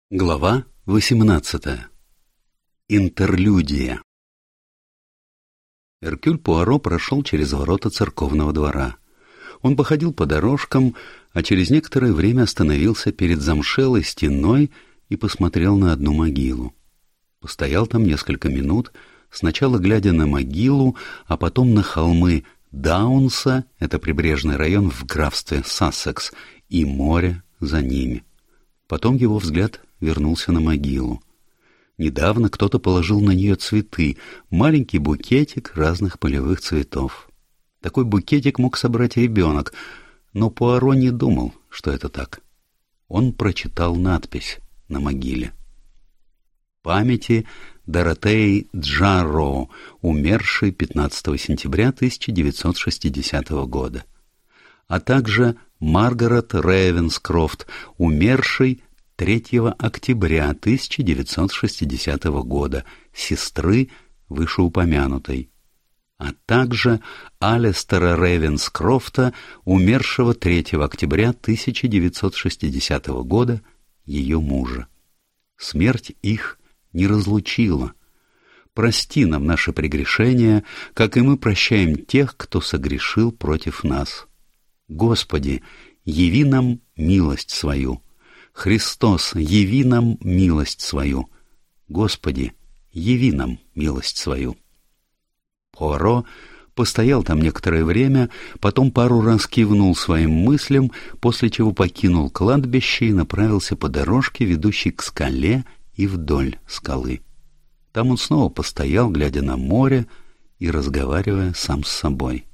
Глава 18. Интерлюдия. Эркюль Пуаро прошел через ворота церковного двора. Он походил по дорожкам, а через некоторое время остановился перед замшелой стеной и посмотрел на одну могилу. Постоял там несколько минут, сначала глядя на могилу, а потом на холмы Даунса, это прибрежный район в графстве Сассекс, и море за ними. Потом его взгляд вернулся на могилу. Недавно кто-то положил на нее цветы, маленький букетик разных полевых цветов. Такой букетик мог собрать ребенок, но Пуаро не думал, что это так. Он прочитал надпись на могиле. Памяти Доротеи Джарроу, умершей 15 сентября 1960 года, а также Маргарет Рейвенскрофт, умершей 3 октября 1960 года, сестры вышеупомянутой, а также Алистера Рейвенскрофта, умершего 3 октября 1960 года, ее мужа. Смерть их не разлучила. Прости нам наши прегрешения, как и мы прощаем тех, кто согрешил против нас. Господи, яви нам милость свою. Христос, яви нам милость свою. Господи, яви нам милость свою. Пуаро постоял там некоторое время, потом пару раз кивнул своим мыслям, после чего покинул кладбище и направился по дорожке, ведущей к скале и вдоль скалы. Там он снова постоял, глядя на море и разговаривая сам с собой.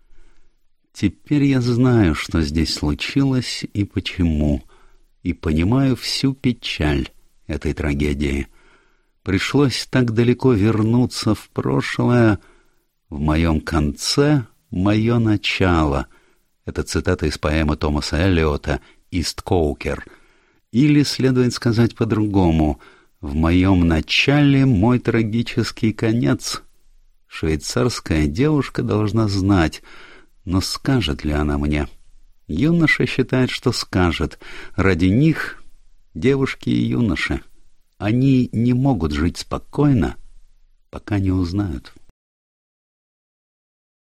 Теперь я знаю, что здесь случилось и почему, и понимаю всю печаль этой трагедии. Пришлось так далеко вернуться в прошлое. В моем конце мое начало. Это цитата из поэмы Томаса Эллиота «Исткоукер». Или, следует сказать по-другому, «В моем начале мой трагический конец». Швейцарская девушка должна знать, но скажет ли она мне? Юноша считает, что скажет. Ради них, девушки и юноши, они не могут жить спокойно, пока не узнают.